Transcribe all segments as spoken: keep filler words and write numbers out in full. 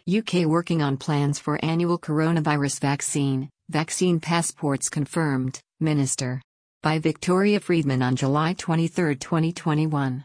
U K working on plans for annual coronavirus vaccine, vaccine passports confirmed, Minister. By Victoria Friedman on July twenty-third, twenty twenty-one.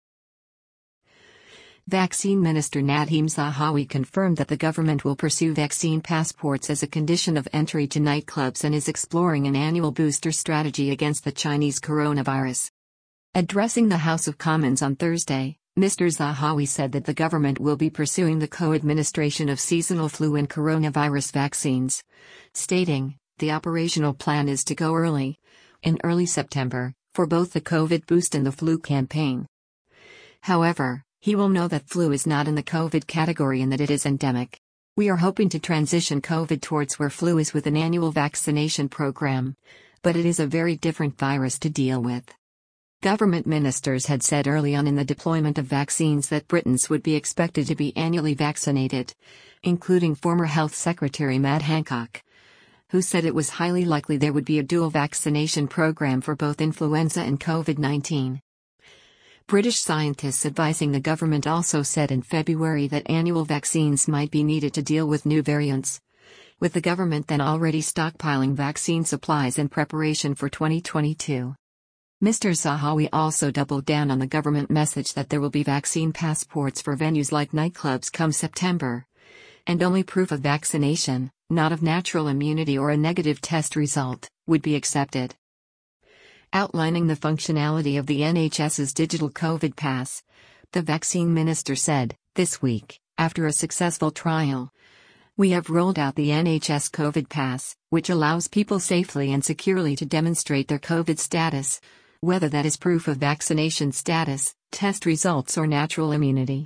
Vaccine Minister Nadhim Zahawi confirmed that the government will pursue vaccine passports as a condition of entry to nightclubs and is exploring an annual booster strategy against the Chinese coronavirus. Addressing the House of Commons on Thursday, Mister Zahawi said that the government will be pursuing the co-administration of seasonal flu and coronavirus vaccines, stating, "The operational plan is to go early, in early September, for both the COVID boost and the flu campaign." However, he will know that flu is not in the COVID category and that it is endemic. "We are hoping to transition COVID towards where flu is with an annual vaccination program, but it is a very different virus to deal with." Government ministers had said early on in the deployment of vaccines that Britons would be expected to be annually vaccinated, including former Health Secretary Matt Hancock, who said it was highly likely there would be a dual vaccination program for both influenza and COVID nineteen. British scientists advising the government also said in February that annual vaccines might be needed to deal with new variants, with the government then already stockpiling vaccine supplies in preparation for twenty twenty-two. Mister Zahawi also doubled down on the government message that there will be vaccine passports for venues like nightclubs come September, and only proof of vaccination, not of natural immunity or a negative test result, would be accepted. Outlining the functionality of the N H S's digital COVID pass, the vaccine minister said, "This week, after a successful trial, we have rolled out the N H S COVID pass, which allows people safely and securely to demonstrate their COVID status, whether that is proof of vaccination status, test results or natural immunity."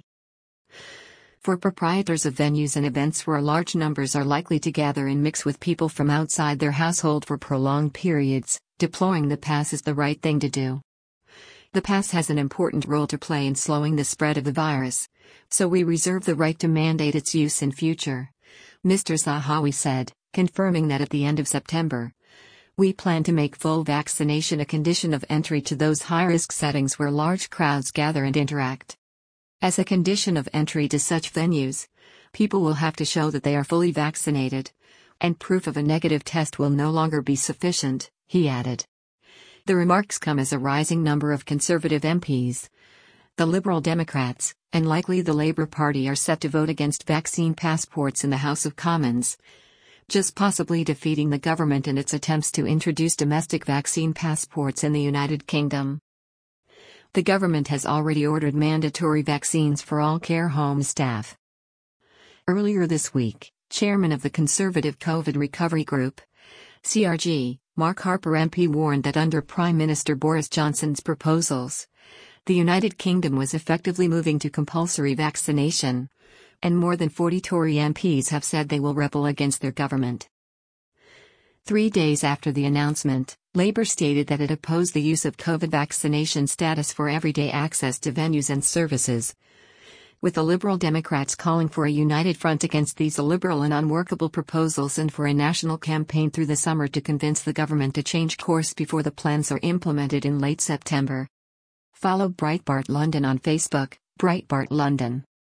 For proprietors of venues and events where large numbers are likely to gather and mix with people from outside their household for prolonged periods, deploying the pass is the right thing to do. The pass has an important role to play in slowing the spread of the virus, so we reserve the right to mandate its use in future, Mister Zahawi said, confirming that at the end of September, we plan to make full vaccination a condition of entry to those high-risk settings where large crowds gather and interact. As a condition of entry to such venues, people will have to show that they are fully vaccinated, and proof of a negative test will no longer be sufficient, he added. The remarks come as a rising number of Conservative M Ps, the Liberal Democrats, and likely the Labour Party are set to vote against vaccine passports in the House of Commons, just possibly defeating the government in its attempts to introduce domestic vaccine passports in the United Kingdom. The government has already ordered mandatory vaccines for all care home staff. Earlier this week, Chairman of the Conservative COVID Recovery Group, C R G, Mark Harper M P warned that under Prime Minister Boris Johnson's proposals, the United Kingdom was effectively moving to compulsory vaccination, and more than forty Tory M Ps have said they will rebel against their government. Three days after the announcement, Labour stated that it opposed the use of COVID vaccination status for everyday access to venues and services, with the Liberal Democrats calling for a united front against these illiberal and unworkable proposals and for a national campaign through the summer to convince the government to change course before the plans are implemented in late September. Follow Breitbart London on Facebook, Breitbart London.